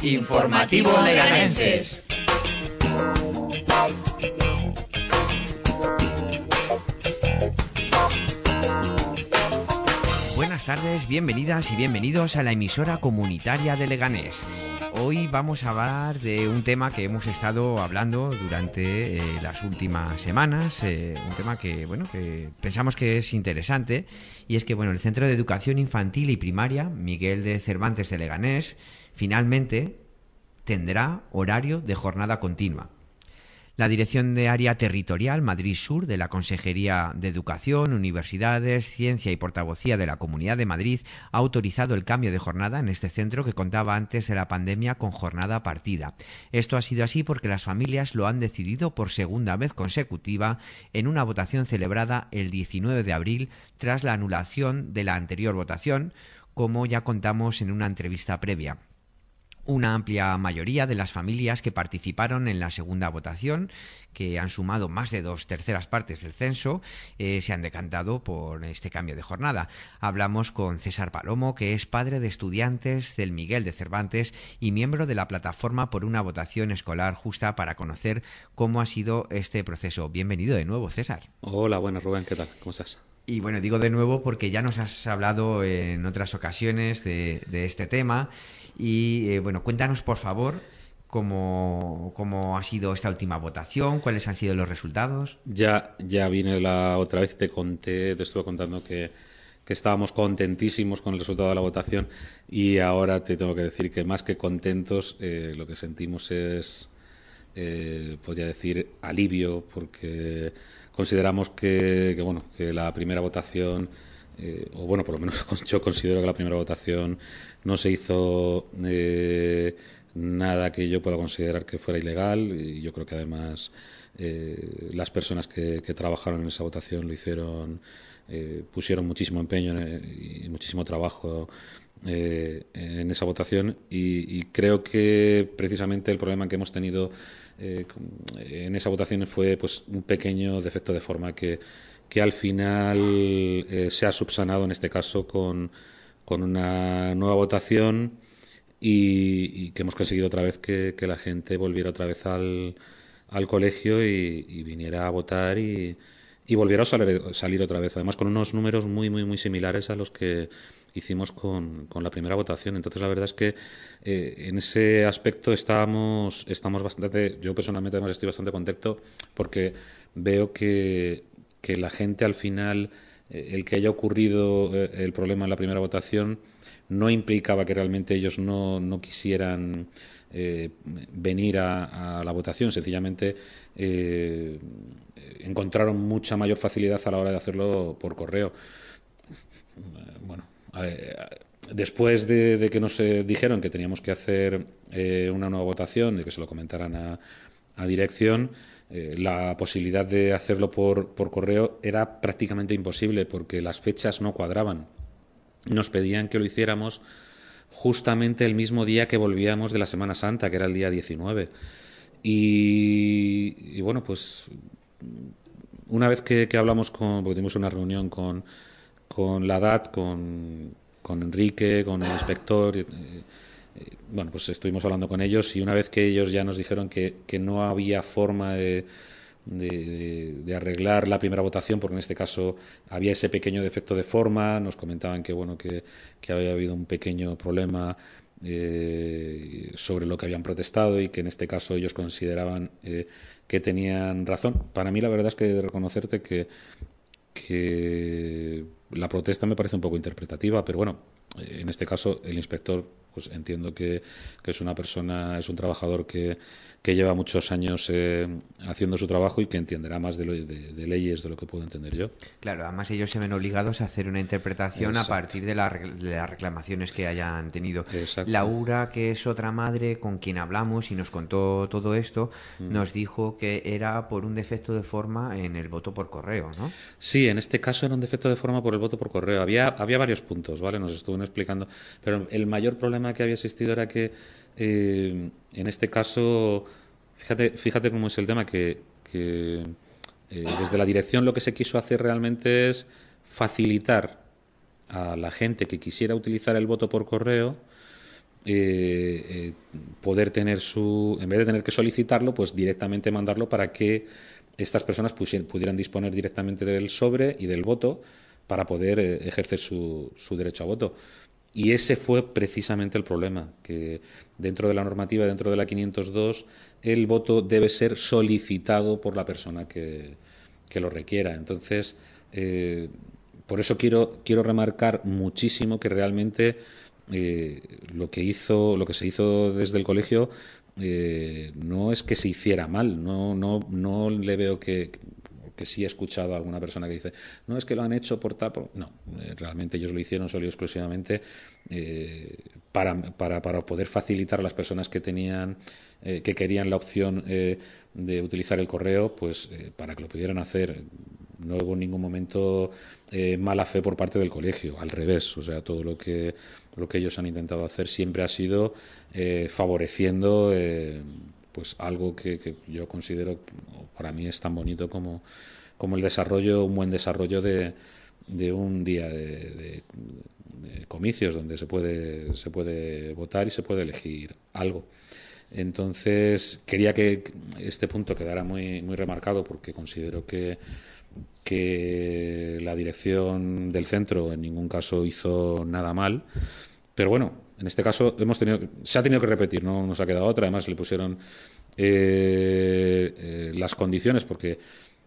Informativo Leganenses. Buenas tardes, bienvenidas y bienvenidos a la emisora comunitaria de Leganés. Hoy vamos a hablar de un tema que hemos estado hablando durante las últimas semanas, un tema que pensamos que es interesante, y es que el Centro de Educación Infantil y Primaria Miguel de Cervantes de Leganés finalmente tendrá horario de jornada continua. La Dirección de Área Territorial Madrid Sur de la Consejería de Educación, Universidades, Ciencia y Portavocía de la Comunidad de Madrid ha autorizado el cambio de jornada en este centro que contaba antes de la pandemia con jornada partida. Esto ha sido así porque las familias lo han decidido por segunda vez consecutiva en una votación celebrada el 19 de abril tras la anulación de la anterior votación, como ya contamos en una entrevista previa. Una amplia mayoría de las familias que participaron en la segunda votación, que han sumado más de 2/3 partes del censo, se han decantado por este cambio de jornada. Hablamos con César Palomo, que es padre de estudiantes del Miguel de Cervantes y miembro de la plataforma por una votación escolar justa, para conocer cómo ha sido este proceso. Bienvenido de nuevo, César. Hola, buenas, Rubén, ¿qué tal? ¿Cómo estás? Y digo de nuevo porque ya nos has hablado en otras ocasiones de este tema. Y cuéntanos, por favor, cómo ha sido esta última votación, cuáles han sido los resultados. Ya vine la otra vez y te estuve contando que estábamos contentísimos con el resultado de la votación, y ahora te tengo que decir que más que contentos, lo que sentimos es, podría decir, alivio, porque consideramos que la primera votación, por lo menos yo considero que la primera votación no se hizo nada que yo pueda considerar que fuera ilegal, y yo creo que además las personas que trabajaron en esa votación lo hicieron, pusieron muchísimo empeño y muchísimo trabajo en esa votación, y creo que precisamente el problema que hemos tenido en esa votación fue un pequeño defecto de forma que al final se ha subsanado en este caso con una nueva votación, y que hemos conseguido otra vez que la gente volviera otra vez al colegio y viniera a votar y volviera a salir otra vez, además con unos números muy muy muy similares a los que hicimos con la primera votación. Entonces la verdad es que en ese aspecto estamos bastante, yo personalmente además estoy bastante contento, porque veo que la gente al final, el que haya ocurrido el problema en la primera votación no implicaba que realmente ellos no quisieran venir a la votación. Sencillamente encontraron mucha mayor facilidad a la hora de hacerlo por correo. Después de que nos dijeron que teníamos que hacer una nueva votación, de que se lo comentaran a dirección, la posibilidad de hacerlo por correo era prácticamente imposible, porque las fechas no cuadraban. Nos pedían que lo hiciéramos justamente el mismo día que volvíamos de la Semana Santa, que era el día 19. Y una vez que hablamos porque tuvimos una reunión con la DAT, con Enrique, con el inspector, estuvimos hablando con ellos, y una vez que ellos ya nos dijeron que no había forma de arreglar la primera votación, porque en este caso había ese pequeño defecto de forma, nos comentaban que había habido un pequeño problema sobre lo que habían protestado, y que en este caso ellos consideraban que tenían razón. Para mí la verdad es que he de reconocerte que la protesta me parece un poco interpretativa, pero en este caso el inspector, entiendo que es una persona, es un trabajador que lleva muchos años haciendo su trabajo, y que entenderá más de leyes de lo que puedo entender yo. Claro, además ellos se ven obligados a hacer una interpretación. Exacto. A partir de las reclamaciones que hayan tenido. Exacto. Laura, que es otra madre con quien hablamos y nos contó todo esto, nos dijo que era por un defecto de forma en el voto por correo, ¿no? Sí, en este caso era un defecto de forma por el voto por correo. Había varios puntos, ¿vale? Nos estuvieron explicando, pero el mayor problema que había existido era que en este caso, fíjate cómo es el tema, que desde la dirección lo que se quiso hacer realmente es facilitar a la gente que quisiera utilizar el voto por correo poder tener en vez de tener que solicitarlo, pues directamente mandarlo para que estas personas pudieran disponer directamente del sobre y del voto para poder ejercer su derecho a voto. Y ese fue precisamente el problema, que dentro de la normativa, dentro de la 502, el voto debe ser solicitado por la persona que lo requiera. Entonces, por eso quiero remarcar muchísimo que realmente lo que se hizo desde el colegio no es que se hiciera mal, no le veo que sí he escuchado a alguna persona que dice no, es que lo han hecho por tal... No, realmente ellos lo hicieron solo y exclusivamente para poder facilitar a las personas que querían la opción de utilizar el correo, pues para que lo pudieran hacer. No hubo en ningún momento mala fe por parte del colegio, al revés. O sea, todo lo que ellos han intentado hacer siempre ha sido favoreciendo pues algo que yo considero, para mí es tan bonito como un buen desarrollo de un día de comicios donde se puede votar y se puede elegir algo. Entonces quería que este punto quedara muy remarcado, porque considero que la dirección del centro en ningún caso hizo nada mal, pero bueno, en este caso se ha tenido que repetir, no nos ha quedado otra. Además le pusieron las condiciones, porque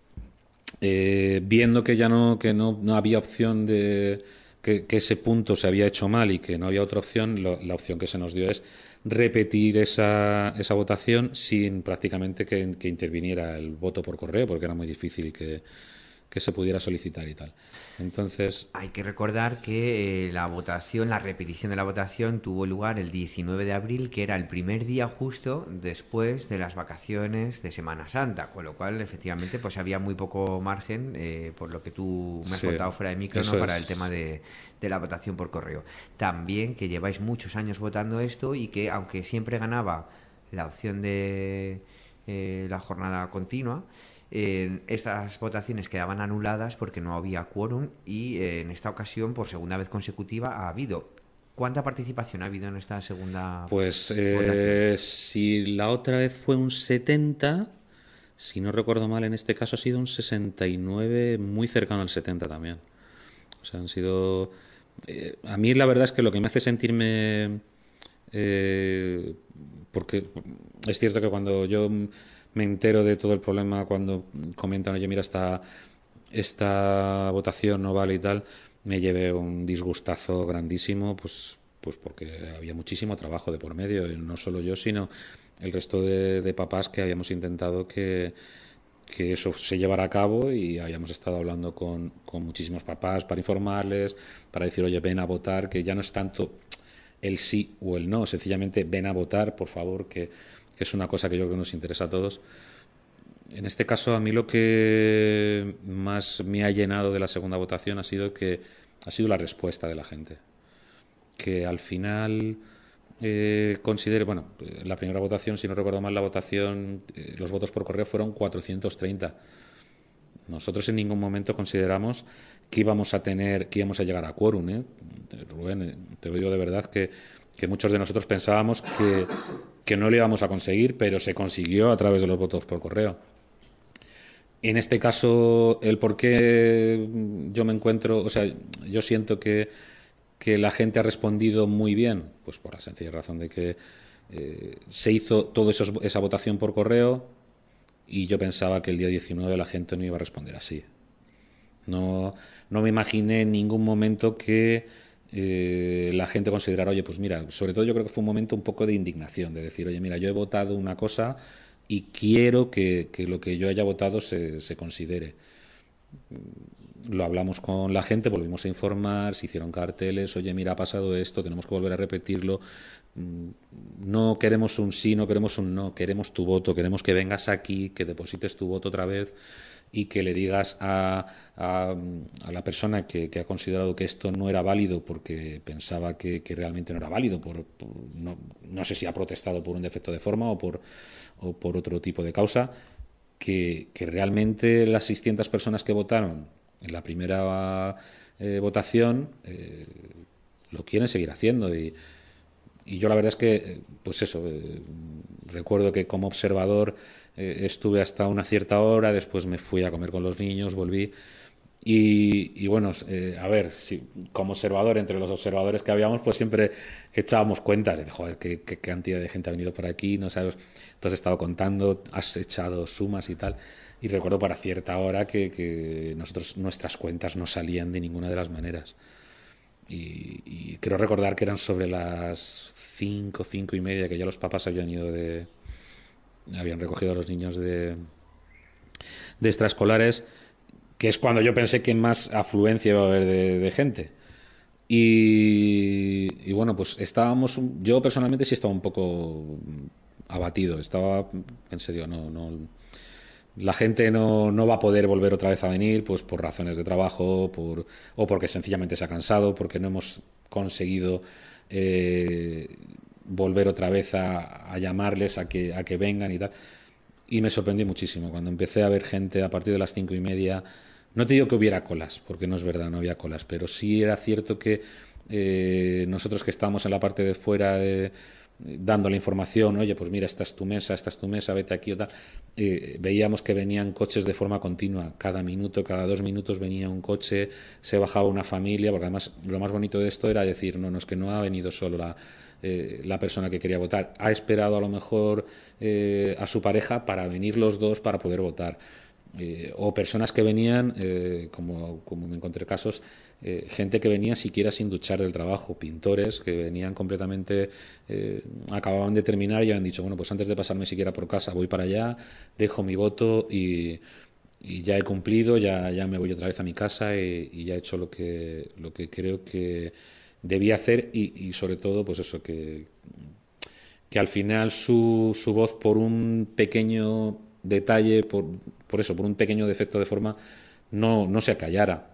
viendo que ya no había opción de que ese punto se había hecho mal y que no había otra opción, la opción que se nos dio es repetir esa votación sin prácticamente que interviniera el voto por correo, porque era muy difícil que se pudiera solicitar y tal. Entonces, hay que recordar que la repetición de la votación tuvo lugar el 19 de abril, que era el primer día justo después de las vacaciones de Semana Santa, con lo cual efectivamente pues había muy poco margen, por lo que tú me has contado fuera de micro, ¿no? Para el tema de la votación por correo. También que lleváis muchos años votando esto y que aunque siempre ganaba la opción de la jornada continua, estas votaciones quedaban anuladas porque no había quórum y en esta ocasión, por segunda vez consecutiva, ha habido. ¿Cuánta participación ha habido en esta segunda votación? Si la otra vez fue un 70, si no recuerdo mal, en este caso ha sido un 69, muy cercano al 70 también. O sea, han sido... a mí la verdad es que lo que me hace sentirme... porque es cierto que cuando yo me entero de todo el problema, cuando comentan, oye, mira, esta votación no vale y tal, me llevé un disgustazo grandísimo, pues porque había muchísimo trabajo de por medio, no solo yo, sino el resto de papás que habíamos intentado que eso se llevara a cabo, y habíamos estado hablando con muchísimos papás para informarles, para decir, oye, ven a votar, que ya no es tanto el sí o el no, sencillamente ven a votar, por favor, que es una cosa que yo creo que nos interesa a todos. En este caso, a mí lo que más me ha llenado de la segunda votación ha sido la respuesta de la gente. Que al final considere, bueno, la primera votación, si no recuerdo mal, la votación, los votos por correo fueron 430. Nosotros en ningún momento consideramos que íbamos a llegar a quórum, Rubén, te lo digo de verdad, que muchos de nosotros pensábamos que no lo íbamos a conseguir, pero se consiguió a través de los votos por correo. En este caso, el por qué yo me encuentro, o sea, yo siento que la gente ha respondido muy bien, pues por la sencilla razón de que se hizo toda esa votación por correo, y yo pensaba que el día 19 la gente no iba a responder así. No me imaginé en ningún momento que la gente considerara, oye, pues mira, sobre todo yo creo que fue un momento un poco de indignación, de decir, oye, mira, yo he votado una cosa y quiero que lo que yo haya votado se considere. Lo hablamos con la gente, volvimos a informar, se hicieron carteles, oye, mira, ha pasado esto, tenemos que volver a repetirlo, no queremos un sí, no queremos un no, queremos tu voto, queremos que vengas aquí, que deposites tu voto otra vez y que le digas a la persona que ha considerado que esto no era válido porque pensaba que realmente no era válido, no sé si ha protestado por un defecto de forma o por otro tipo de causa, que realmente las 600 personas que votaron en la primera votación lo quieren seguir haciendo, y Y yo la verdad es que, pues eso, recuerdo que como observador estuve hasta una cierta hora, después me fui a comer con los niños, volví. Y bueno, a ver, si, como observador, entre los observadores que habíamos, pues siempre echábamos cuentas de, joder, qué cantidad de gente ha venido por aquí, no sabes, tú has estado contando, has echado sumas y tal. Y recuerdo para cierta hora que nuestras cuentas no salían de ninguna de las maneras. Y creo recordar que eran sobre las 5, 5:30, que ya los papás habían recogido a los niños de extraescolares, que es cuando yo pensé que más afluencia iba a haber de gente. Y bueno, pues yo personalmente sí estaba un poco abatido, estaba en serio, la gente no va a poder volver otra vez a venir, pues por razones de trabajo, o porque sencillamente se ha cansado, porque no hemos conseguido volver otra vez a llamarles a que vengan y tal. Y me sorprendí muchísimo cuando empecé a ver gente a partir de las 5:30. No te digo que hubiera colas, porque no es verdad, no había colas, pero sí era cierto que nosotros que estábamos en la parte de fuera dando la información, oye, pues mira, esta es tu mesa, vete aquí o tal, veíamos que venían coches de forma continua, cada minuto, cada 2 minutos venía un coche, se bajaba una familia, porque además lo más bonito de esto era decir, no es que no ha venido solo la persona que quería votar, ha esperado a lo mejor a su pareja para venir los dos para poder votar. O personas que venían, como me encontré casos, gente que venía siquiera sin duchar del trabajo, pintores que venían completamente, acababan de terminar y habían dicho, bueno, pues antes de pasarme siquiera por casa voy para allá, dejo mi voto y ya he cumplido, ya me voy otra vez a mi casa y ya he hecho lo que creo que debía hacer y sobre todo, pues eso, que al final su voz por un pequeño detalle, por un pequeño defecto de forma, no se acallara,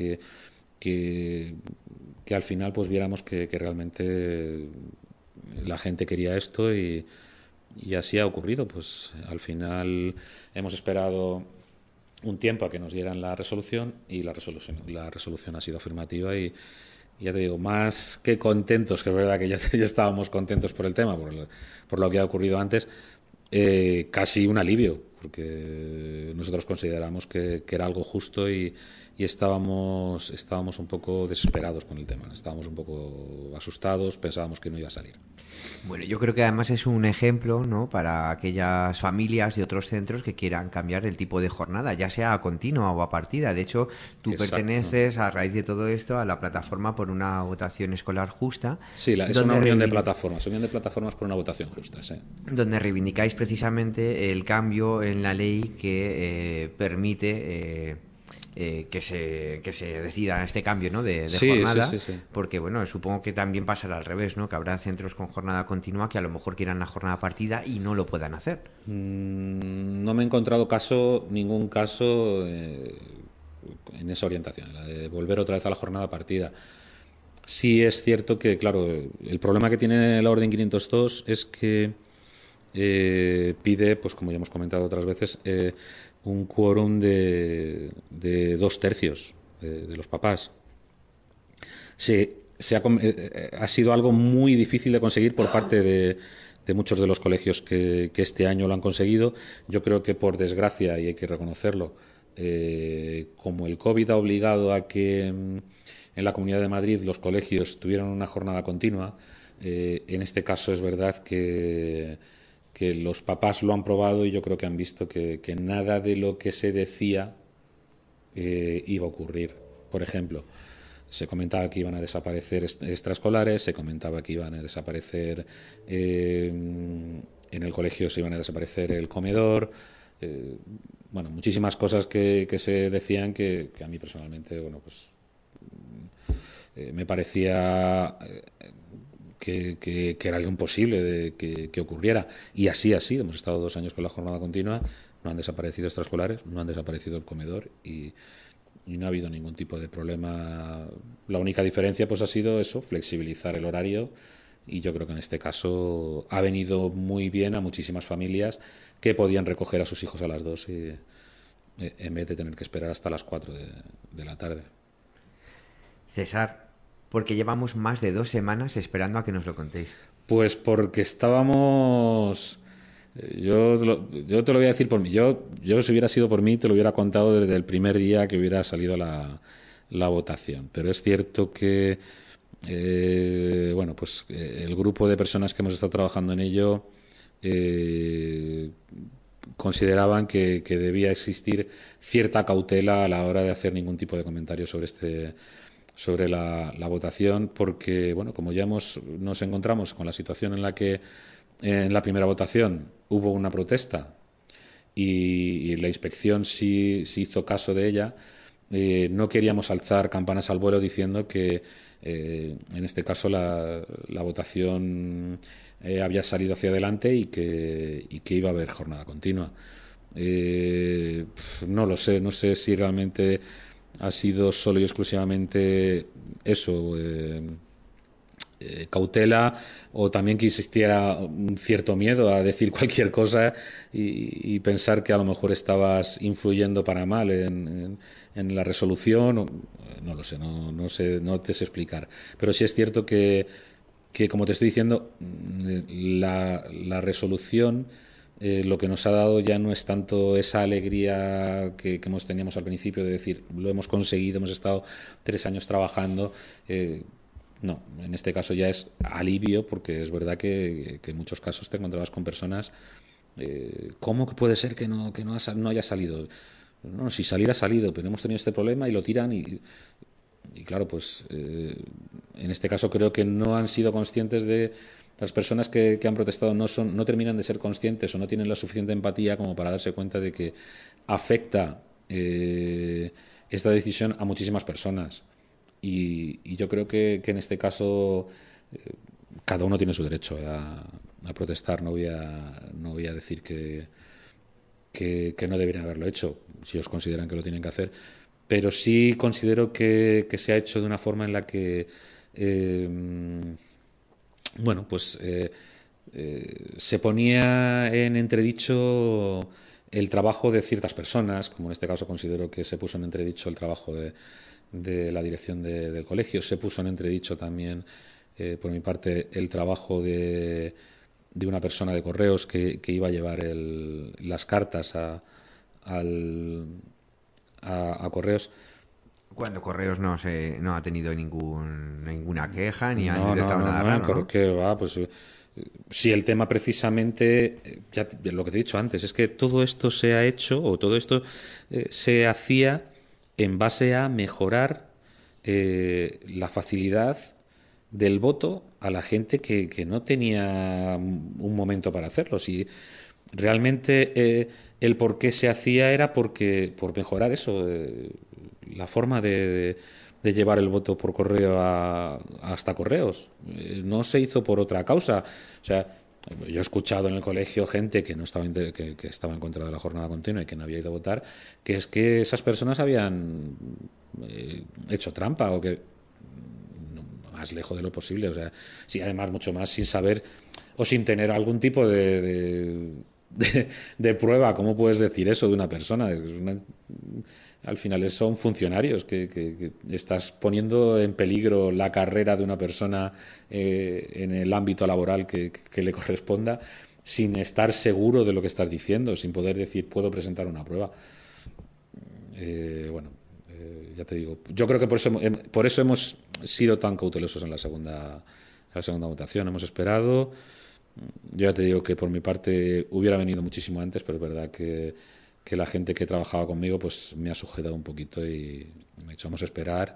que al final pues viéramos que realmente la gente quería esto y así ha ocurrido. Pues al final hemos esperado un tiempo a que nos dieran la resolución y la resolución ha sido afirmativa y ya te digo, más que contentos, que es verdad que ya estábamos contentos por el tema, por lo que ha ocurrido antes, casi un alivio, porque nosotros consideramos que era algo justo y estábamos un poco desesperados con el tema, estábamos un poco asustados, pensábamos que no iba a salir. Bueno, yo creo que además es un ejemplo, ¿no?, para aquellas familias de otros centros que quieran cambiar el tipo de jornada, ya sea a continua o a partida. De hecho, tú Exacto. Perteneces, a raíz de todo esto, a la plataforma por una votación escolar justa. Sí, es una unión de plataformas por una votación justa, sí. Donde reivindicáis precisamente el cambio en la ley que permite que se decida este cambio, ¿no?, de jornada, sí. porque bueno, supongo que también pasará al revés, ¿no?, que habrá centros con jornada continua que a lo mejor quieran la jornada partida y no lo puedan hacer. No me he encontrado ningún caso en esa orientación, la de volver otra vez a la jornada partida. Sí es cierto que, claro, el problema que tiene la Orden 502 es que pide, pues como ya hemos comentado otras veces, un quórum de 2/3 de los papás. Ha sido algo muy difícil de conseguir por parte de muchos de los colegios que este año lo han conseguido. Yo creo que por desgracia, y hay que reconocerlo, como el COVID ha obligado a que en la Comunidad de Madrid los colegios tuvieran una jornada continua, en este caso es verdad que los papás lo han probado y yo creo que han visto que nada de lo que se decía iba a ocurrir. Por ejemplo, se comentaba que iban a desaparecer extraescolares, se comentaba que iban a desaparecer en el colegio, se iban a desaparecer el comedor, bueno, muchísimas cosas que se decían que a mí personalmente, bueno, pues me parecía que era algo imposible que ocurriera. Y así ha sido. Hemos estado 2 años con la jornada continua, no han desaparecido extraescolares, no han desaparecido el comedor y no ha habido ningún tipo de problema. La única diferencia pues ha sido eso, flexibilizar el horario, y yo creo que en este caso ha venido muy bien a muchísimas familias que podían recoger a sus hijos a las 2 en vez de tener que esperar hasta las 4 de la tarde. César, porque llevamos más de 2 semanas esperando a que nos lo contéis. Pues porque estábamos... yo te lo voy a decir por mí. Yo si hubiera sido por mí, te lo hubiera contado desde el primer día que hubiera salido la votación. Pero es cierto que, bueno, pues el grupo de personas que hemos estado trabajando en ello consideraban que debía existir cierta cautela a la hora de hacer ningún tipo de comentario sobre la votación, porque, bueno, como ya nos encontramos con la situación en la que en la primera votación hubo una protesta y la inspección sí hizo caso de ella, no queríamos alzar campanas al vuelo diciendo que en este caso la votación había salido hacia adelante y que iba a haber jornada continua. No lo sé, no sé si realmente ha sido solo y exclusivamente eso, cautela, o también que existiera un cierto miedo a decir cualquier cosa y pensar que a lo mejor estabas influyendo para mal en la resolución. No lo sé, no sé, no te sé explicar. Pero sí es cierto que como te estoy diciendo, la resolución lo que nos ha dado ya no es tanto esa alegría que teníamos al principio de decir, lo hemos conseguido, hemos estado 3 años trabajando. No, en este caso ya es alivio, porque es verdad que en muchos casos te encontrabas con personas. ¿Cómo que puede ser que no haya salido? No, si salir ha salido, pero hemos tenido este problema y lo tiran y claro, pues en este caso creo que no han sido conscientes de las personas que han protestado, no terminan de ser conscientes o no tienen la suficiente empatía como para darse cuenta de que afecta esta decisión a muchísimas personas. Y yo creo que en este caso cada uno tiene su derecho a protestar. No voy a decir que no deberían haberlo hecho, si ellos consideran que lo tienen que hacer. Pero sí considero que se ha hecho de una forma en la que, bueno, pues se ponía en entredicho el trabajo de ciertas personas, como en este caso considero que se puso en entredicho el trabajo de la dirección del colegio. Se puso en entredicho también, por mi parte, el trabajo de una persona de correos que iba a llevar las cartas a correos. Cuando Correos no ha tenido ninguna queja ni ha No, detectado nada raro, ¿no? que va, pues si el tema precisamente, ya lo que te he dicho antes, es que todo esto se ha hecho, o todo esto se hacía en base a mejorar la facilidad del voto a la gente que no tenía un momento para hacerlo. Si realmente el por qué se hacía era por mejorar eso, la forma de llevar el voto por correo hasta correos. No se hizo por otra causa. O sea, yo he escuchado en el colegio gente que no estaba que estaba en contra de la jornada continua y que no había ido a votar, que es que esas personas habían hecho trampa o que más lejos de lo posible. O sea, sí, además mucho más sin saber o sin tener algún tipo de prueba. ¿Cómo puedes decir eso de una persona? Al final son funcionarios que estás poniendo en peligro la carrera de una persona en el ámbito laboral que le corresponda, sin estar seguro de lo que estás diciendo, sin poder decir puedo presentar una prueba. Bueno, ya te digo, yo creo que por eso hemos sido tan cautelosos en la segunda votación. Hemos esperado. Yo ya te digo que por mi parte hubiera venido muchísimo antes, pero es verdad que la gente que trabajaba conmigo pues me ha sujetado un poquito y me ha dicho vamos a esperar.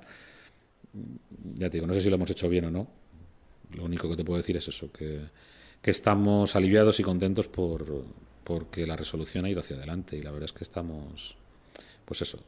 Ya te digo, no sé si lo hemos hecho bien o no. Lo único que te puedo decir es eso, que estamos aliviados y contentos porque la resolución ha ido hacia adelante, y la verdad es que estamos, pues eso,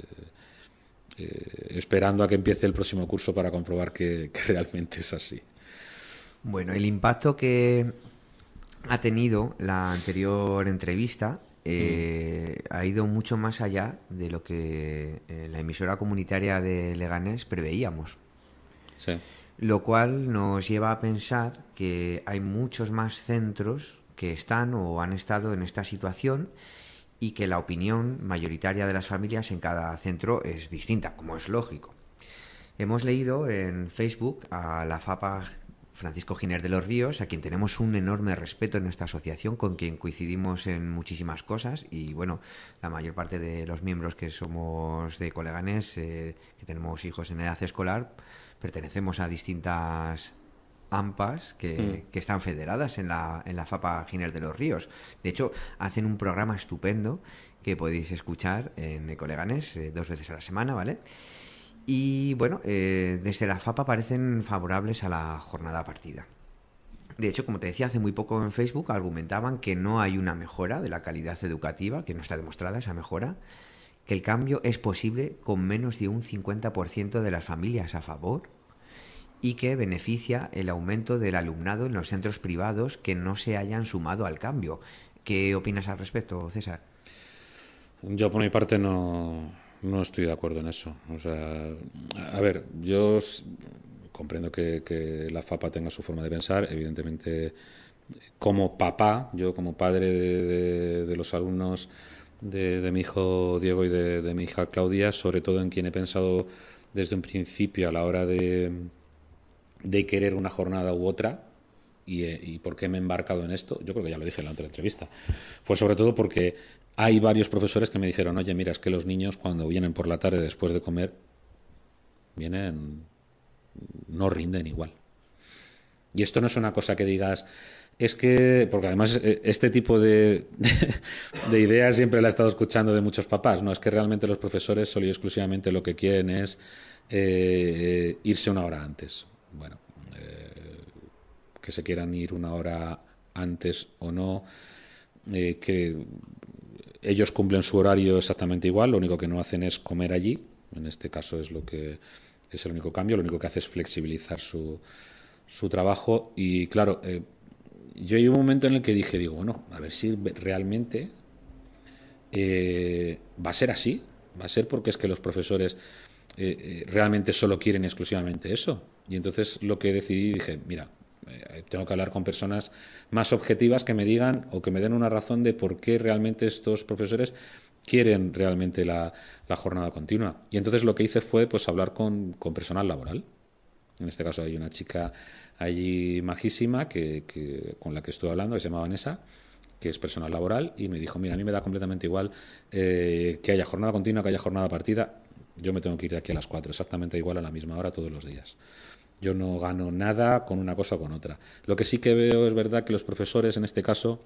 esperando a que empiece el próximo curso para comprobar que realmente es así. Bueno, el impacto que ha tenido la anterior entrevista ha ido mucho más allá de lo que la emisora comunitaria de Leganés preveíamos. Sí. Lo cual nos lleva a pensar que hay muchos más centros que están o han estado en esta situación y que la opinión mayoritaria de las familias en cada centro es distinta, como es lógico. Hemos leído en Facebook a la Francisco Giner de los Ríos, a quien tenemos un enorme respeto en nuestra asociación, con quien coincidimos en muchísimas cosas y bueno, la mayor parte de los miembros que somos de Coleganes, que tenemos hijos en edad escolar, pertenecemos a distintas AMPAs que están federadas en la FAPA Giner de los Ríos. De hecho, hacen un programa estupendo que podéis escuchar en Coleganes 2 veces a la semana, ¿vale? Y bueno, desde la FAPA parecen favorables a la jornada partida. De hecho, como te decía, hace muy poco en Facebook argumentaban que no hay una mejora de la calidad educativa, que no está demostrada esa mejora, que el cambio es posible con menos de un 50% de las familias a favor y que beneficia el aumento del alumnado en los centros privados que no se hayan sumado al cambio. ¿Qué opinas al respecto, César? Yo por mi parte no estoy de acuerdo en eso. O sea, a ver, yo comprendo que la FAPA tenga su forma de pensar. Evidentemente, como papá, yo como padre de los alumnos de mi hijo Diego y de mi hija Claudia, sobre todo en quien he pensado desde un principio a la hora de querer una jornada u otra. ¿Y por qué me he embarcado en esto? Yo creo que ya lo dije en la otra entrevista. Pues sobre todo porque hay varios profesores que me dijeron, oye, mira, es que los niños cuando vienen por la tarde después de comer, no rinden igual. Y esto no es una cosa que digas, es que, porque además este tipo de ideas siempre la he estado escuchando de muchos papás, no, es que realmente los profesores solo y exclusivamente lo que quieren es irse una hora antes. Bueno, que se quieran ir una hora antes o no, que ellos cumplen su horario exactamente igual, lo único que no hacen es comer allí, en este caso es el único cambio, lo único que hace es flexibilizar su trabajo y claro, yo llevo un momento en el que digo, bueno, a ver si realmente va a ser así, va a ser porque es que los profesores realmente solo quieren exclusivamente eso. Y entonces lo que decidí, dije, mira, tengo que hablar con personas más objetivas que me digan o que me den una razón de por qué realmente estos profesores quieren realmente la jornada continua. Y entonces lo que hice fue pues hablar con personal laboral. En este caso hay una chica allí majísima con la que estuve hablando, que se llama Vanessa, que es personal laboral, y me dijo, mira, a mí me da completamente igual que haya jornada continua, que haya jornada partida. Yo me tengo que ir de aquí a las 4, exactamente igual a la misma hora todos los días. Yo no gano nada con una cosa o con otra. Lo que sí que veo es verdad que los profesores, en este caso,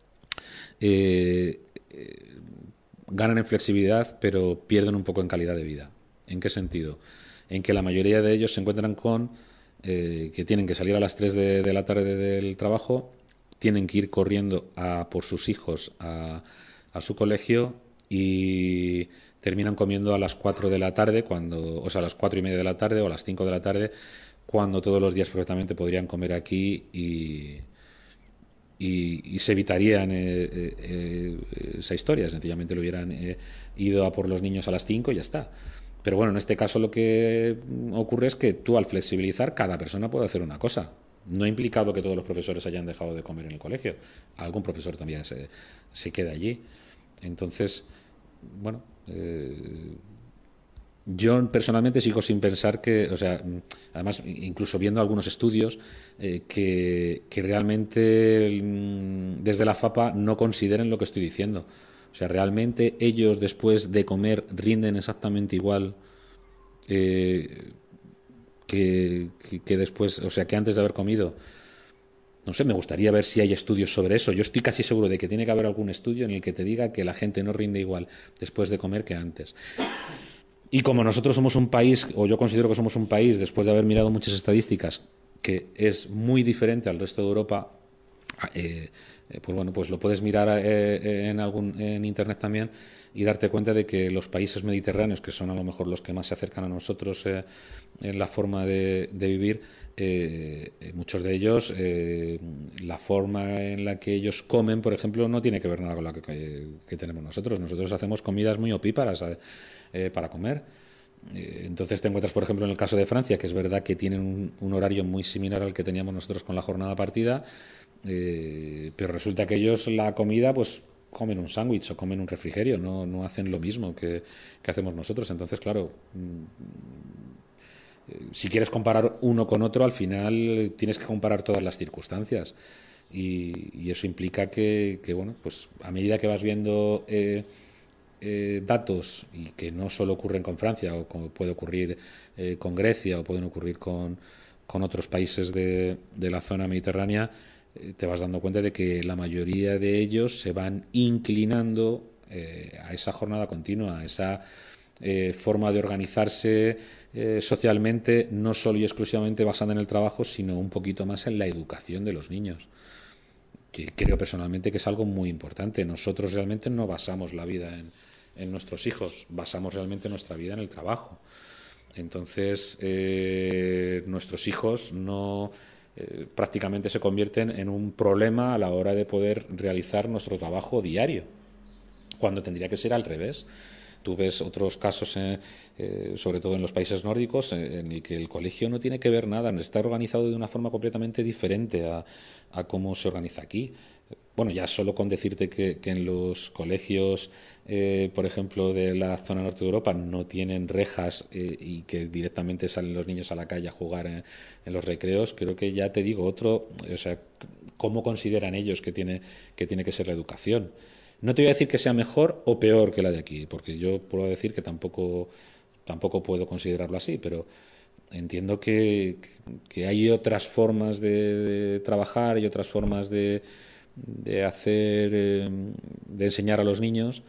ganan en flexibilidad, pero pierden un poco en calidad de vida. ¿En qué sentido? En que la mayoría de ellos se encuentran con que tienen que salir a las 3 de la tarde del trabajo, tienen que ir corriendo por sus hijos a su colegio y terminan comiendo a las 4 de la tarde, o sea, a las 4:30 de la tarde o a las 5 de la tarde, cuando todos los días perfectamente podrían comer aquí y se evitarían esa historia. Sencillamente lo hubieran ido a por los niños a las 5 y ya está. Pero bueno, en este caso lo que ocurre es que tú al flexibilizar cada persona puede hacer una cosa. No ha implicado que todos los profesores hayan dejado de comer en el colegio. Algún profesor también se queda allí. Entonces, bueno, yo personalmente sigo sin pensar que, o sea, además incluso viendo algunos estudios que realmente desde la FAPA no consideren lo que estoy diciendo. O sea, realmente ellos después de comer rinden exactamente igual que después, o sea, que antes de haber comido. No sé, me gustaría ver si hay estudios sobre eso. Yo estoy casi seguro de que tiene que haber algún estudio en el que te diga que la gente no rinde igual después de comer que antes. Y como nosotros somos un país, o yo considero que somos un país, después de haber mirado muchas estadísticas, que es muy diferente al resto de Europa, pues bueno, pues lo puedes mirar en internet también y darte cuenta de que los países mediterráneos, que son a lo mejor los que más se acercan a nosotros en la forma de vivir, muchos de ellos, la forma en la que ellos comen, por ejemplo, no tiene que ver nada con la que tenemos nosotros. Nosotros hacemos comidas muy opíparas para comer. Entonces te encuentras, por ejemplo, en el caso de Francia, que es verdad que tienen un horario muy similar al que teníamos nosotros con la jornada partida, pero resulta que ellos la comida, pues comen un sándwich o comen un refrigerio, no hacen lo mismo que hacemos nosotros. Entonces, claro, si quieres comparar uno con otro, al final tienes que comparar todas las circunstancias. Y eso implica que, bueno, pues a medida que vas viendo datos, y que no solo ocurren con Francia, o como puede ocurrir con Grecia, o pueden ocurrir con otros países de la zona mediterránea, te vas dando cuenta de que la mayoría de ellos se van inclinando a esa jornada continua, a esa forma de organizarse socialmente, no solo y exclusivamente basada en el trabajo, sino un poquito más en la educación de los niños, que creo personalmente que es algo muy importante. Nosotros realmente no basamos la vida en nuestros hijos, basamos realmente nuestra vida en el trabajo. Entonces, nuestros hijos no prácticamente se convierten en un problema a la hora de poder realizar nuestro trabajo diario, cuando tendría que ser al revés. Tú ves otros casos, sobre todo en los países nórdicos, en el que el colegio no tiene que ver nada, está organizado de una forma completamente diferente a cómo se organiza aquí. Bueno, ya solo con decirte que en los colegios, por ejemplo, de la zona norte de Europa, no tienen rejas y que directamente salen los niños a la calle a jugar en los recreos, creo que ya te digo otro, o sea, cómo consideran ellos que tiene que ser la educación. No te voy a decir que sea mejor o peor que la de aquí, porque yo puedo decir que tampoco puedo considerarlo así, pero entiendo que hay otras formas de trabajar y otras formas de hacer, de enseñar a los niños,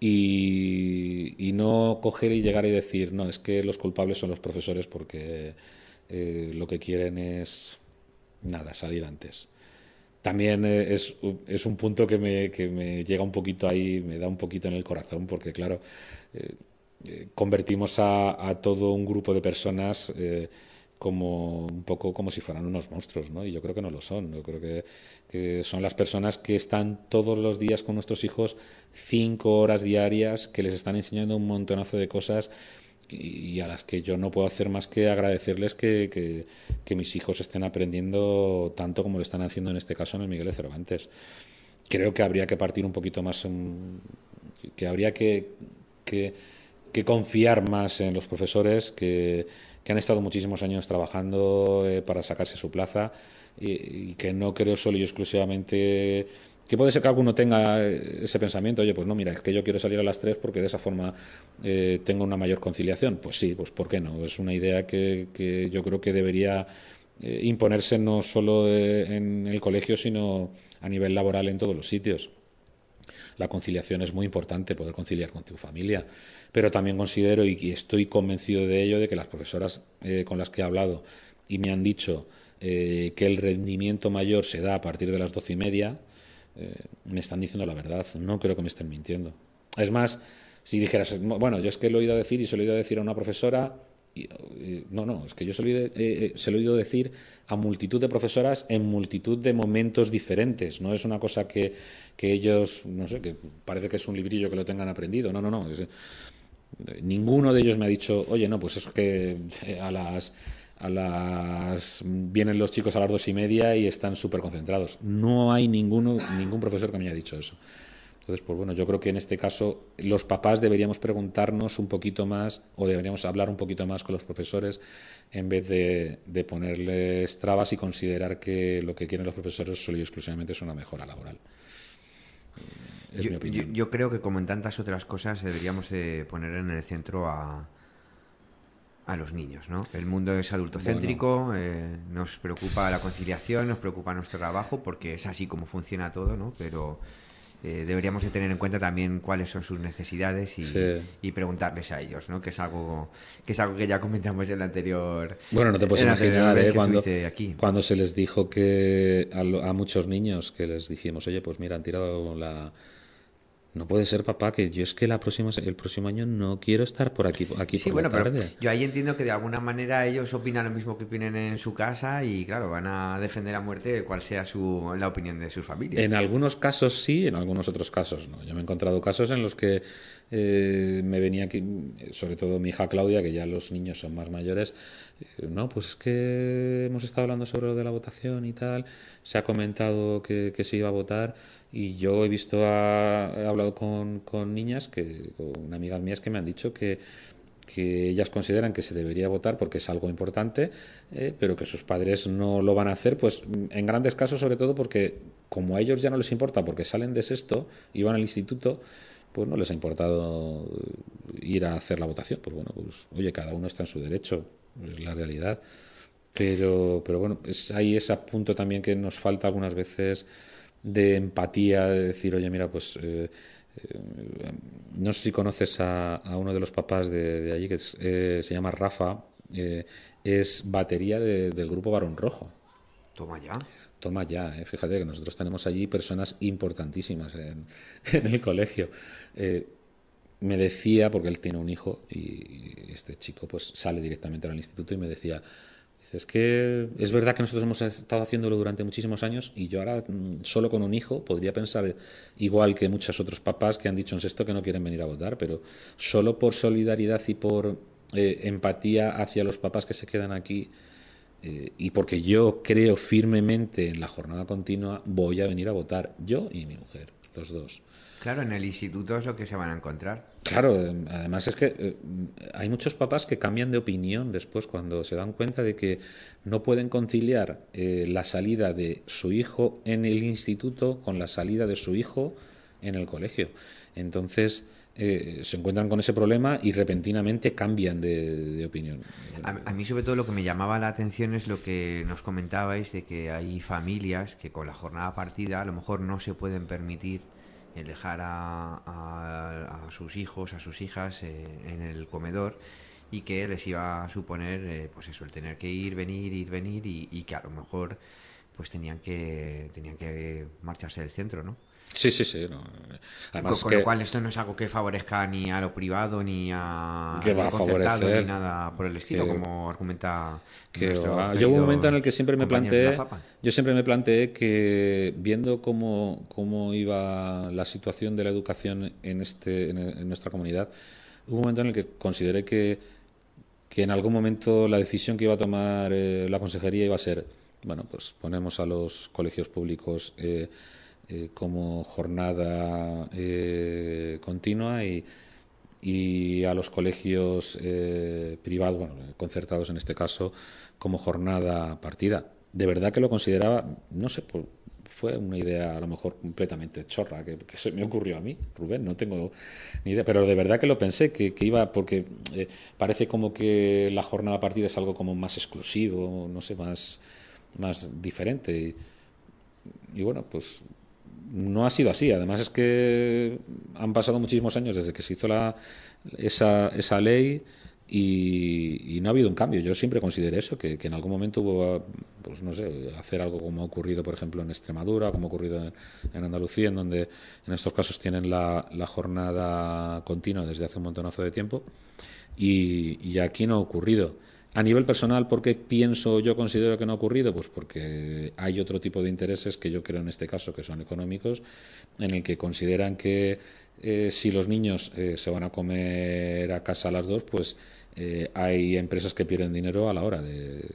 y no coger y llegar y decir, no, es que los culpables son los profesores porque lo que quieren es, nada, salir antes. También es un punto que me llega un poquito ahí, me da un poquito en el corazón, porque claro, convertimos a todo un grupo de personas como un poco como si fueran unos monstruos, ¿no? Y yo creo que no lo son. Yo creo que son las personas que están todos los días con nuestros hijos 5 horas diarias, que les están enseñando un montonazo de cosas, y a las que yo no puedo hacer más que agradecerles que mis hijos estén aprendiendo tanto como lo están haciendo en este caso en el Miguel de Cervantes. Creo que habría que partir un poquito más, que habría que, que confiar más en los profesores que han estado muchísimos años trabajando para sacarse su plaza, y que no creo solo y exclusivamente. Que puede ser que alguno tenga ese pensamiento, oye, pues no, mira, es que yo quiero salir a las 3 porque de esa forma tengo una mayor conciliación. Pues sí, pues ¿por qué no? Es una idea que yo creo que debería imponerse no solo en el colegio, sino a nivel laboral en todos los sitios. La conciliación es muy importante, poder conciliar con tu familia, pero también considero, y estoy convencido de ello, de que las profesoras con las que he hablado y me han dicho que el rendimiento mayor se da a partir de las 12:30, me están diciendo la verdad. No creo que me estén mintiendo. Es más, si dijeras, bueno, yo es que lo he oído decir y se lo he oído decir a una profesora, no, es que yo se lo he oído decir a multitud de profesoras en multitud de momentos diferentes. No es una cosa que ellos, no sé, que parece que es un librillo que lo tengan aprendido. No. Ninguno de ellos me ha dicho, oye, no, pues es que vienen los chicos a las 2:30 y están súper concentrados. No hay ningún profesor que me haya dicho eso. Entonces, pues bueno, yo creo que en este caso los papás deberíamos preguntarnos un poquito más, o deberíamos hablar un poquito más con los profesores, en vez de ponerles trabas y considerar que lo que quieren los profesores solo y exclusivamente es una mejora laboral. Es mi opinión. Yo creo que, como en tantas otras cosas, deberíamos de poner en el centro a los niños, ¿no? El mundo es adultocéntrico, bueno. Nos preocupa la conciliación, nos preocupa nuestro trabajo, porque es así como funciona todo, ¿no? Pero deberíamos de tener en cuenta también cuáles son sus necesidades y preguntarles a ellos, ¿no? Que es algo que ya comentamos en la anterior. Bueno, no te puedes imaginar cuando se les dijo que a muchos niños que les dijimos, oye, pues mira, han tirado la... No puede ser, papá, que yo es que el próximo año no quiero estar por aquí sí, por la tarde. Pero yo ahí entiendo que de alguna manera ellos opinan lo mismo que opinen en su casa y, claro, van a defender a muerte cual sea la opinión de sus familias. En algunos casos sí, en algunos otros casos no. Yo me he encontrado casos en los que me venía aquí, sobre todo mi hija Claudia, que ya los niños son más mayores, no, pues es que hemos estado hablando sobre lo de la votación y tal, se ha comentado que se iba a votar, y yo he hablado con niñas, con amigas mías, que me han dicho que que ellas consideran que se debería votar porque es algo importante, pero que sus padres no lo van a hacer, pues en grandes casos, sobre todo porque como a ellos ya no les importa porque salen de sexto y van al instituto, pues no les ha importado ir a hacer la votación. Pues bueno, pues oye, cada uno está en su derecho, es la realidad. Pero bueno, es ahí ese punto también que nos falta algunas veces de empatía, de decir, oye, mira, pues no sé si conoces a uno de los papás de allí, que se llama Rafa, es batería del grupo Barón Rojo. Toma ya. Toma ya, fíjate que nosotros tenemos allí personas importantísimas en el colegio. Me decía, porque él tiene un hijo y este chico pues sale directamente al instituto y me decía, es que es verdad que nosotros hemos estado haciéndolo durante muchísimos años y yo ahora solo con un hijo podría pensar igual que muchos otros papás que han dicho en sexto que no quieren venir a votar, pero solo por solidaridad y por empatía hacia los papás que se quedan aquí y porque yo creo firmemente en la jornada continua, voy a venir a votar, yo y mi mujer, los dos. Claro, en el instituto es lo que se van a encontrar. Claro, además es que hay muchos papás que cambian de opinión después cuando se dan cuenta de que no pueden conciliar la salida de su hijo en el instituto con la salida de su hijo en el colegio. Entonces se encuentran con ese problema y repentinamente cambian de opinión. A mí sobre todo lo que me llamaba la atención es lo que nos comentabais de que hay familias que con la jornada partida a lo mejor no se pueden permitir el dejar a sus hijos, a sus hijas en el comedor y que les iba a suponer pues eso, el tener que ir, venir y que a lo mejor pues tenían que marcharse del centro, ¿no? Sí, sí, sí. No. Además con lo cual esto no es algo que favorezca ni a lo privado ni a que va a favorecer ni nada por el estilo, como argumenta yo hubo un momento en el que siempre me planteé que viendo cómo iba la situación de la educación en nuestra comunidad, hubo un momento en el que consideré que en algún momento la decisión que iba a tomar la consejería iba a ser, bueno, pues ponemos a los colegios públicos como jornada continua y a los colegios privados, bueno, concertados en este caso, como jornada partida. De verdad que lo consideraba, no sé, fue una idea a lo mejor completamente chorra que se me ocurrió a mí, Rubén, no tengo ni idea, pero de verdad que lo pensé, que iba, porque parece como que la jornada partida es algo como más exclusivo, no sé, más diferente y bueno, pues no ha sido así. Además es que han pasado muchísimos años desde que se hizo esa ley y no ha habido un cambio. Yo siempre consideré eso, que en algún momento hubo, pues no sé, hacer algo como ha ocurrido, por ejemplo, en Extremadura, como ha ocurrido en Andalucía, en donde en estos casos tienen la jornada continua desde hace un montonazo de tiempo y aquí no ha ocurrido. A nivel personal, ¿por qué considero que no ha ocurrido? Pues porque hay otro tipo de intereses que yo creo en este caso que son económicos, en el que consideran que si los niños se van a comer a casa a las 2, pues hay empresas que pierden dinero a la hora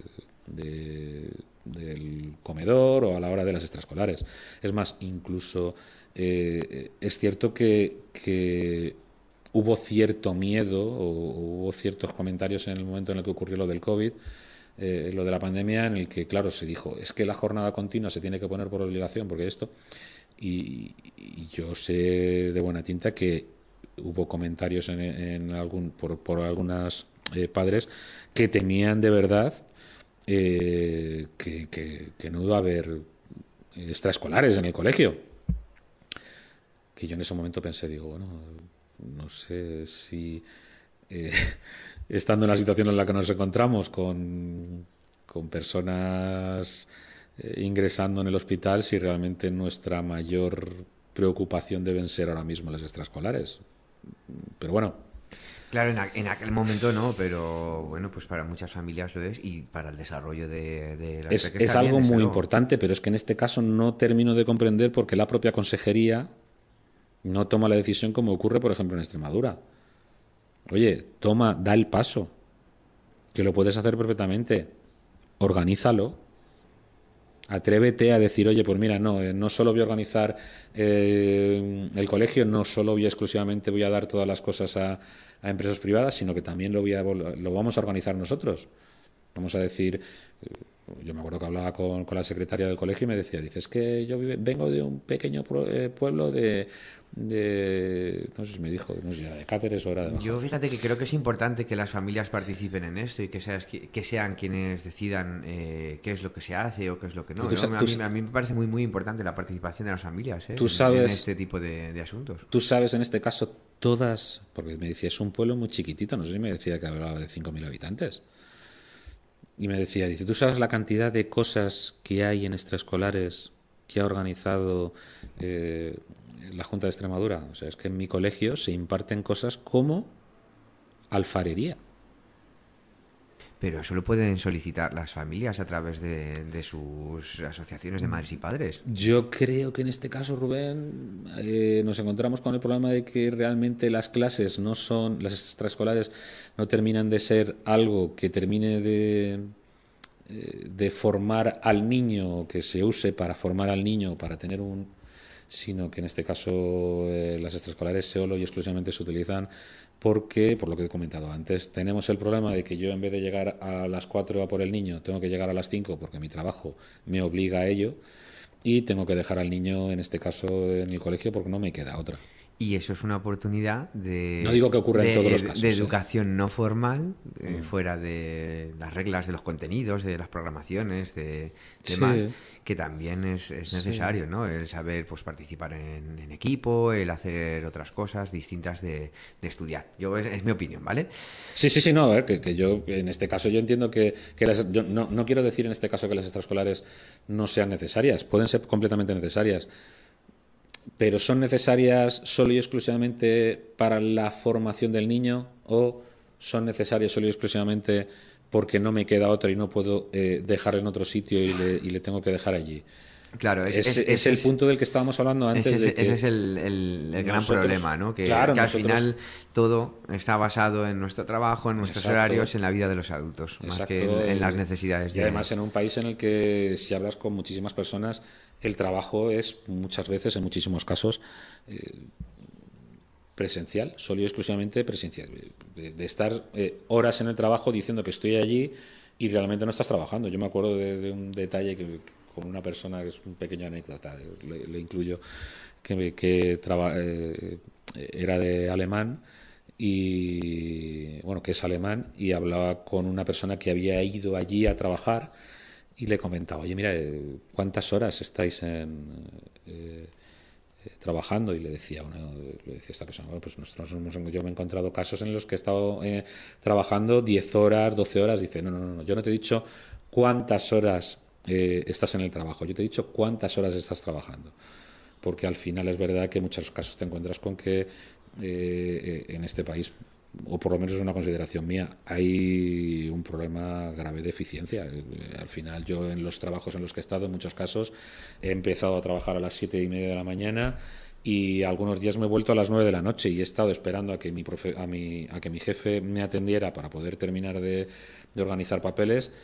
del comedor o a la hora de las extraescolares. Es más, incluso es cierto que hubo cierto miedo o hubo ciertos comentarios en el momento en el que ocurrió lo del COVID, lo de la pandemia, en el que, claro, se dijo, es que la jornada continua se tiene que poner por obligación, porque esto, y yo sé de buena tinta que hubo comentarios por algunos padres que temían de verdad que no iba a haber extraescolares en el colegio. Que yo en ese momento pensé, digo, bueno, no sé si estando en la situación en la que nos encontramos con personas ingresando en el hospital, si realmente nuestra mayor preocupación deben ser ahora mismo las extraescolares. Pero bueno. Claro, en aquel momento no, pero bueno, pues para muchas familias lo es y para el desarrollo de la es algo muy importante, pero es que en este caso no termino de comprender porque la propia consejería no toma la decisión como ocurre, por ejemplo, en Extremadura. Oye, da el paso, que lo puedes hacer perfectamente. Organízalo. Atrévete a decir, oye, pues mira, no solo voy a organizar el colegio, no solo exclusivamente voy a dar todas las cosas a empresas privadas, sino que también lo vamos a organizar nosotros. Vamos a decir, yo me acuerdo que hablaba con la secretaria del colegio y me decía, dice, es que yo vengo de un pequeño pueblo no sé si me dijo, no sé si era de Cáceres o era de Baja. Yo fíjate que creo que es importante que las familias participen en esto y que sean quienes decidan qué es lo que se hace o qué es lo que no. A mí me parece muy, muy importante la participación de las familias en este tipo de asuntos. Tú sabes, en este caso, todas, porque me decía, es un pueblo muy chiquitito, no sé si me decía que hablaba de 5.000 habitantes. Y me decía, dice, ¿tú sabes la cantidad de cosas que hay en extraescolares que ha organizado la Junta de Extremadura? O sea, es que en mi colegio se imparten cosas como alfarería. Pero eso lo pueden solicitar las familias a través de sus asociaciones de madres y padres. Yo creo que en este caso, Rubén, nos encontramos con el problema de que realmente las clases las extraescolares no terminan de ser algo que termine de formar al niño, que se use para formar al niño, para tener sino que en este caso las extraescolares solo y exclusivamente se utilizan porque, por lo que he comentado antes, tenemos el problema de que yo en vez de llegar a las 4 a por el niño, tengo que llegar a las 5 porque mi trabajo me obliga a ello y tengo que dejar al niño, en este caso, en el colegio porque no me queda otra. Y eso es una oportunidad no digo que ocurra en todos los casos, de educación no formal, fuera de las reglas de los contenidos, de las programaciones, de demás, Sí. que también es necesario, ¿no? El saber pues participar en equipo, el hacer otras cosas distintas de estudiar. Es mi opinión, ¿vale? Sí, no, que yo, en este caso yo entiendo yo no quiero decir en este caso que las extraescolares no sean necesarias, pueden ser completamente necesarias, pero ¿son necesarias solo y exclusivamente para la formación del niño o son necesarias solo y exclusivamente porque no me queda otra y no puedo dejarle en otro sitio y le tengo que dejar allí? Claro, es el punto del que estábamos hablando antes. Ese es el gran problema, ¿no? Que al final todo está basado en nuestro trabajo, en nuestros horarios, en la vida de los adultos, más que en las necesidades. Y además en un país en el que, si hablas con muchísimas personas, el trabajo es muchas veces, en muchísimos casos, presencial, solo y exclusivamente presencial. De estar horas en el trabajo diciendo que estoy allí y realmente no estás trabajando. Yo me acuerdo de un detalle que con una persona, que es un pequeño anécdota, le incluyo, que era de alemán y bueno, que es alemán, y hablaba con una persona que había ido allí a trabajar y le comentaba, oye, mira, ¿cuántas horas estáis trabajando? Y le decía esta persona, bueno, pues yo me he encontrado casos en los que he estado trabajando 10 horas, 12 horas. Dice, no, yo no te he dicho cuántas horas estás en el trabajo, yo te he dicho cuántas horas estás trabajando, porque al final es verdad que en muchos casos te encuentras con que en este país, o por lo menos es una consideración mía, hay un problema grave de eficiencia. Al final yo en los trabajos en los que he estado, en muchos casos he empezado a trabajar a las 7:30 de la mañana y algunos días me he vuelto a las 9 de la noche y he estado esperando a que mi jefe me atendiera para poder terminar de organizar papeles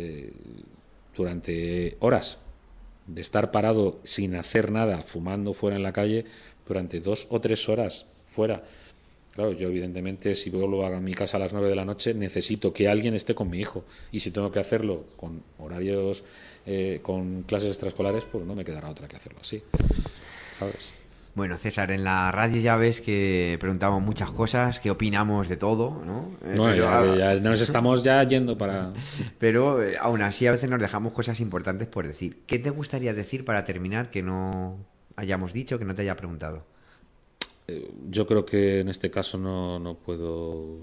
durante horas, de estar parado sin hacer nada, fumando fuera en la calle durante 2 o 3 horas fuera. Claro, yo evidentemente si vuelvo a mi casa a las 9 de la noche necesito que alguien esté con mi hijo, y si tengo que hacerlo con horarios, con clases extraescolares, pues no me quedará otra que hacerlo así, ¿sabes? Bueno, César, en la radio ya ves que preguntamos muchas cosas, qué opinamos de todo, ¿no? Ya nos estamos ya yendo para... Pero aún así a veces nos dejamos cosas importantes por decir. ¿Qué te gustaría decir para terminar que no hayamos dicho, que no te haya preguntado? Yo creo que en este caso no puedo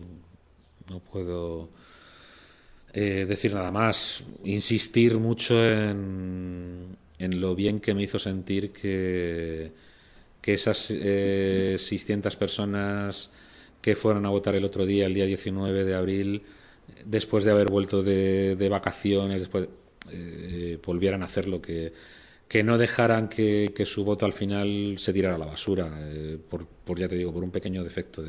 decir nada más. Insistir mucho en lo bien que me hizo sentir que esas 600 personas que fueron a votar el otro día, el día 19 de abril, después de haber vuelto de vacaciones, después volvieran a hacerlo, que no dejaran que su voto al final se tirara a la basura, ya te digo, por un pequeño defecto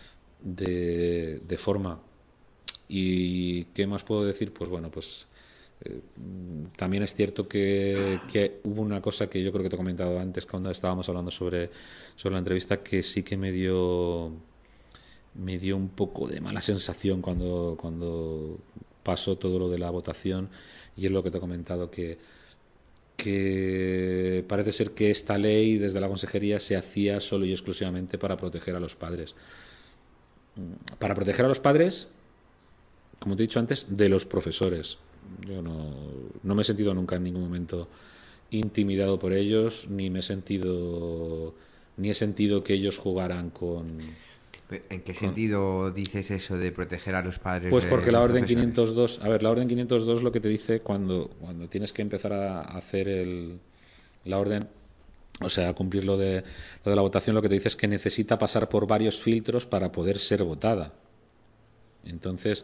de forma. ¿Y qué más puedo decir? Pues bueno, pues También es cierto que hubo una cosa que yo creo que te he comentado antes cuando estábamos hablando sobre la entrevista, que sí que me dio un poco de mala sensación cuando pasó todo lo de la votación, y es lo que te he comentado, que parece ser que esta ley desde la consejería se hacía solo y exclusivamente para proteger a los padres. Para proteger a los padres, como te he dicho antes, de los profesores. Yo no me he sentido nunca en ningún momento intimidado por ellos, ni he sentido que ellos jugaran con... ¿En qué sentido dices eso de proteger a los padres? Pues porque la los Orden profesores? 502, la Orden 502 lo que te dice cuando tienes que empezar a hacer la orden, o sea, a cumplir lo de la votación, lo que te dice es que necesita pasar por varios filtros para poder ser votada. Entonces,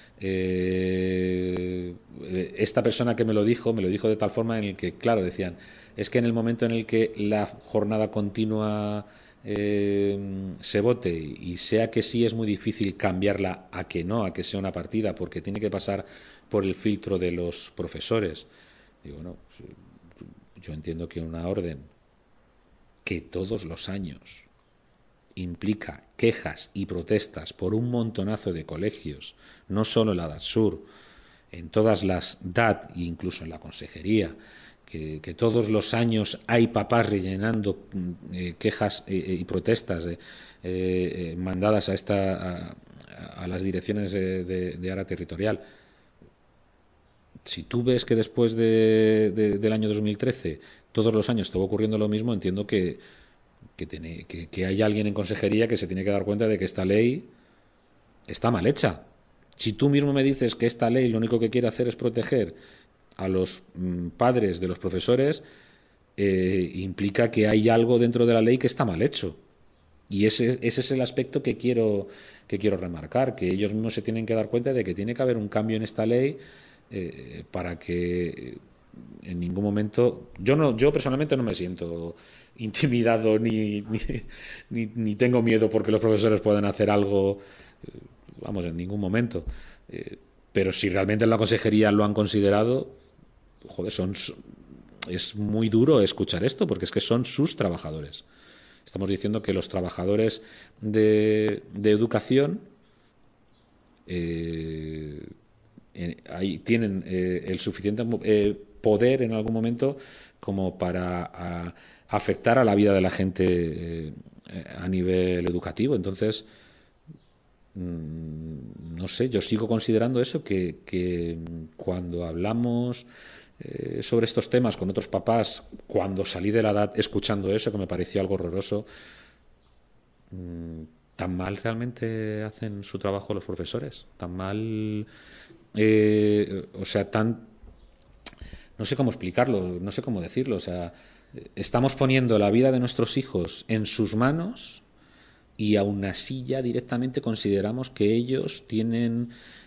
esta persona que me lo dijo de tal forma en el que, claro, decían, es que en el momento en el que la jornada continua se vote y sea que sí, es muy difícil cambiarla a que no, a que sea una partida, porque tiene que pasar por el filtro de los profesores. Digo, no, yo entiendo que una orden que todos los años implica quejas y protestas por un montonazo de colegios, no solo en la DATSUR, en todas las DAT e incluso en la consejería, que todos los años hay papás rellenando quejas y protestas mandadas a las direcciones de área territorial. Si tú ves que después del año 2013 todos los años te va ocurriendo lo mismo, entiendo que hay alguien en consejería que se tiene que dar cuenta de que esta ley está mal hecha. Si tú mismo me dices que esta ley lo único que quiere hacer es proteger a los padres de los profesores, implica que hay algo dentro de la ley que está mal hecho. Y ese es el aspecto que quiero remarcar, que ellos mismos se tienen que dar cuenta de que tiene que haber un cambio en esta ley para que en ningún momento... Yo personalmente no me siento intimidado ni tengo miedo porque los profesores puedan hacer algo, vamos, en ningún momento. Pero si realmente en la consejería lo han considerado, joder, es muy duro escuchar esto, porque es que son sus trabajadores. Estamos diciendo que los trabajadores de educación ahí tienen el suficiente poder en algún momento como para afectar a la vida de la gente a nivel educativo. Entonces, no sé, yo sigo considerando eso, que cuando hablamos sobre estos temas con otros papás, cuando salí de la edad escuchando eso, que me pareció algo horroroso, tan mal realmente hacen su trabajo los profesores, tan mal, o sea, tan, no sé cómo explicarlo, no sé cómo decirlo, o sea, estamos poniendo la vida de nuestros hijos en sus manos y aún así ya directamente consideramos que ellos tienen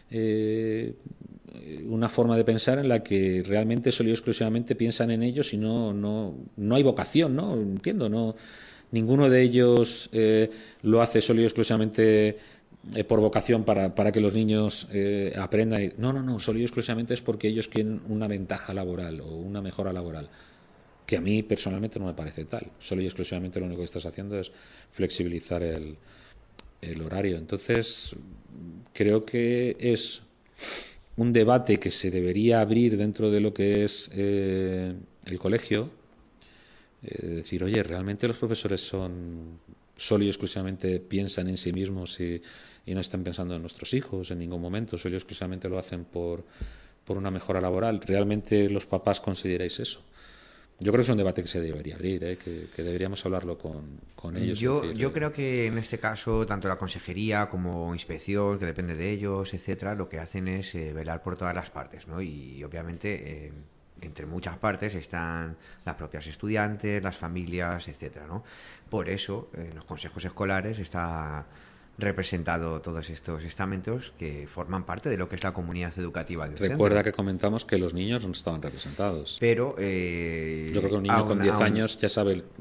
una forma de pensar en la que realmente solo y exclusivamente piensan en ellos y no hay vocación, ¿no? Entiendo, no, ninguno de ellos lo hace solo y exclusivamente por vocación para que los niños aprendan. No, solo y exclusivamente es porque ellos quieren una ventaja laboral o una mejora laboral, que a mí personalmente no me parece tal. Solo y exclusivamente lo único que estás haciendo es flexibilizar el horario. Entonces, creo que es un debate que se debería abrir dentro de lo que es el colegio. Decir, oye, ¿realmente los profesores solo y exclusivamente piensan en sí mismos y no están pensando en nuestros hijos en ningún momento? Solo y exclusivamente lo hacen por una mejora laboral. ¿Realmente los papás consideráis eso? Yo creo que es un debate que se debería abrir, que deberíamos hablarlo con ellos. Yo creo que en este caso, tanto la consejería como inspección, que depende de ellos, etcétera, lo que hacen es velar por todas las partes, ¿no? Y obviamente entre muchas partes están las propias estudiantes, las familias, etcétera, ¿no? Por eso en los consejos escolares está representado todos estos estamentos que forman parte de lo que es la comunidad educativa del Recuerda centro. que comentamos que los niños no estaban representados. Pero yo creo que un niño con 10 años ya sabe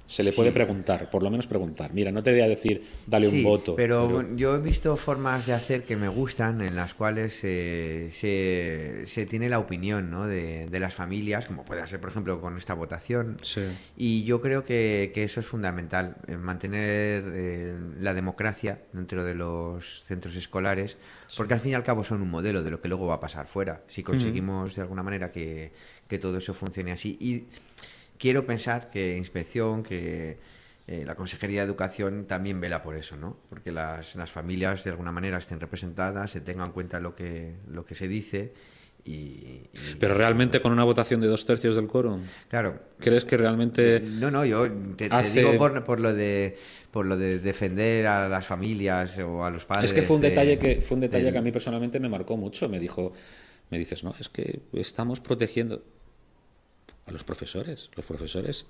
se le puede preguntar, por lo menos preguntar. Mira, no te voy a decir dale un voto. Pero yo he visto formas de hacer que me gustan, en las cuales se tiene la opinión, ¿no?, de las familias, como puede ser, por ejemplo, con esta votación. Sí. Y yo creo que eso es fundamental, mantener la democracia dentro de los centros escolares, porque al fin y al cabo son un modelo de lo que luego va a pasar fuera, si conseguimos de alguna manera que todo eso funcione así. Y quiero pensar que Inspección, que la Consejería de Educación también vela por eso, ¿no? Porque las familias de alguna manera estén representadas, se tenga en cuenta lo que se dice. Pero realmente con una votación de 2/3 del quórum. Claro. ¿Crees que realmente No, yo te digo por lo de defender a las familias o a los padres? Es que fue un detalle que a mí personalmente me marcó mucho. Me dices, no, es que estamos protegiendo a los profesores. Los profesores,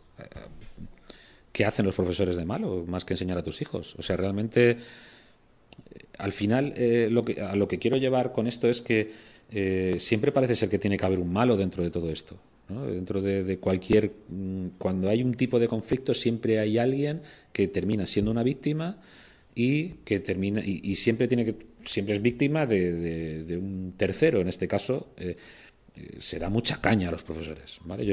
¿qué hacen los profesores de malo más que enseñar a tus hijos? O sea, realmente, al final, a lo que quiero llevar con esto es que siempre parece ser que tiene que haber un malo dentro de todo esto, ¿no? Dentro de cualquier... Cuando hay un tipo de conflicto, siempre hay alguien que termina siendo una víctima y que termina y siempre es víctima de un tercero. En este caso, se da mucha caña a los profesores, ¿vale?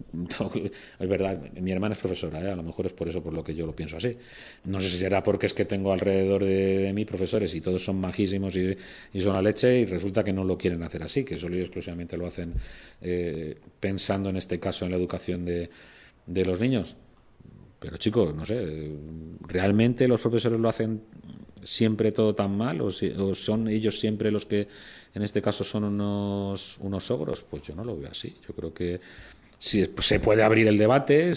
Es verdad, mi hermana es profesora, a lo mejor es por eso por lo que yo lo pienso así. No sé si será porque es que tengo alrededor de mí profesores y todos son majísimos y son la leche, y resulta que no lo quieren hacer así, que solo y exclusivamente lo hacen pensando en este caso en la educación de los niños. Pero chicos, no sé, ¿realmente los profesores lo hacen siempre todo tan mal? ¿O son ellos siempre los que en este caso son unos ogros? Pues yo no lo veo así. Yo creo que sí, se puede abrir el debate,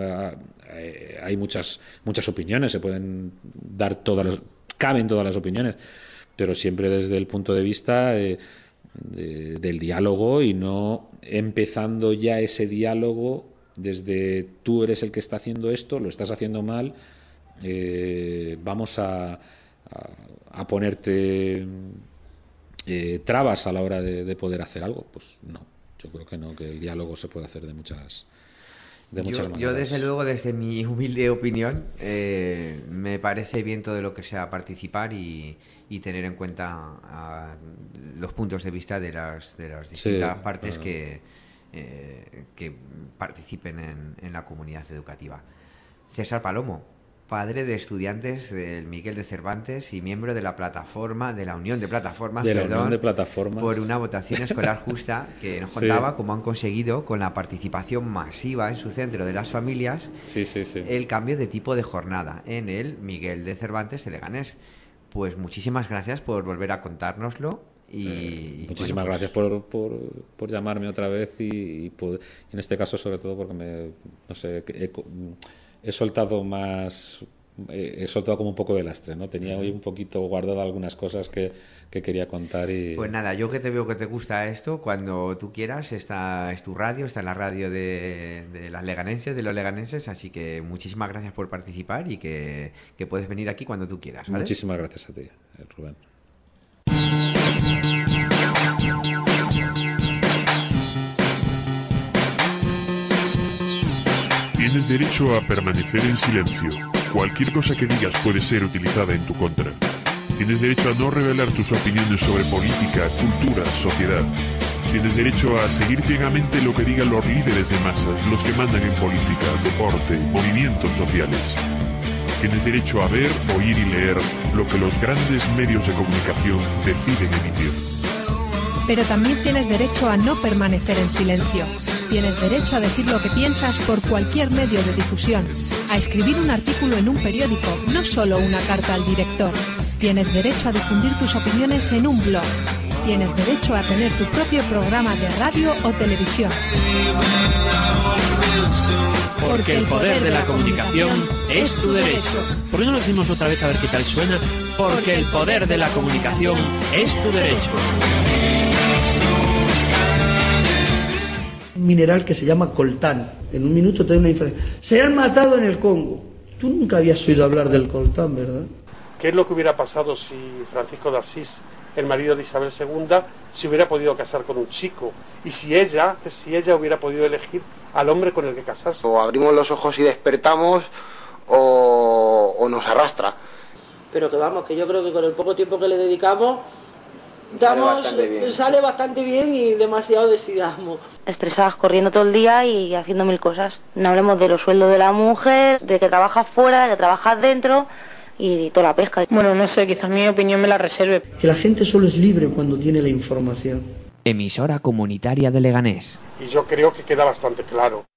hay muchas opiniones, se pueden dar caben todas las opiniones, pero siempre desde el punto de vista del diálogo, y no empezando ya ese diálogo desde tú eres el que está haciendo esto, lo estás haciendo mal, vamos a ponerte trabas a la hora de poder hacer algo. Pues no, yo creo que no, que el diálogo se puede hacer de muchas maneras. Yo desde luego, desde mi humilde opinión, me parece bien todo lo que sea participar y tener en cuenta los puntos de vista de las distintas partes que participen en la comunidad educativa. César Palomo, padre de estudiantes del Miguel de Cervantes y miembro de la plataforma, de la Unión de Plataformas, por una votación escolar justa, que nos contaba cómo han conseguido, con la participación masiva en su centro de las familias, el cambio de tipo de jornada en el Miguel de Cervantes de Leganés. Pues muchísimas gracias por volver a contárnoslo. Muchísimas gracias por llamarme otra vez y en este caso sobre todo porque he soltado como un poco de lastre, ¿no? Tenía hoy un poquito guardado algunas cosas que quería contar y... Pues nada, yo que te veo que te gusta esto, cuando tú quieras, esta es tu radio, está en la radio de las leganenses, de los leganenses, así que muchísimas gracias por participar y que puedes venir aquí cuando tú quieras, ¿vale? Muchísimas gracias a ti, Rubén. Tienes derecho a permanecer en silencio. Cualquier cosa que digas puede ser utilizada en tu contra. Tienes derecho a no revelar tus opiniones sobre política, cultura, sociedad. Tienes derecho a seguir ciegamente lo que digan los líderes de masas, los que mandan en política, deporte, movimientos sociales. Tienes derecho a ver, oír y leer lo que los grandes medios de comunicación deciden emitir. Pero también tienes derecho a no permanecer en silencio. Tienes derecho a decir lo que piensas por cualquier medio de difusión, a escribir un artículo en un periódico, no solo una carta al director. Tienes derecho a difundir tus opiniones en un blog. Tienes derecho a tener tu propio programa de radio o televisión. Porque el poder de la comunicación es tu derecho. ¿Por qué no lo decimos otra vez a ver qué tal suena? Porque el poder de la comunicación es tu derecho. Un mineral que se llama coltán. En un minuto te doy una información. Se han matado en el Congo. Tú nunca habías oído hablar del coltán, ¿verdad? ¿Qué es lo que hubiera pasado si Francisco de Asís el marido de Isabel II se hubiera podido casar con un chico, y si ella hubiera podido elegir al hombre con el que casarse. O abrimos los ojos y despertamos, o nos arrastra. Pero que vamos, que yo creo que con el poco tiempo que le dedicamos sale bastante bien y demasiado decidamos. Estresadas, corriendo todo el día y haciendo mil cosas. No hablemos de los sueldos de la mujer, de que trabajas fuera, de que trabajas dentro y toda la pesca. Bueno, no sé, quizás mi opinión me la reserve. Que la gente solo es libre cuando tiene la información. Emisora comunitaria de Leganés. Y yo creo que queda bastante claro.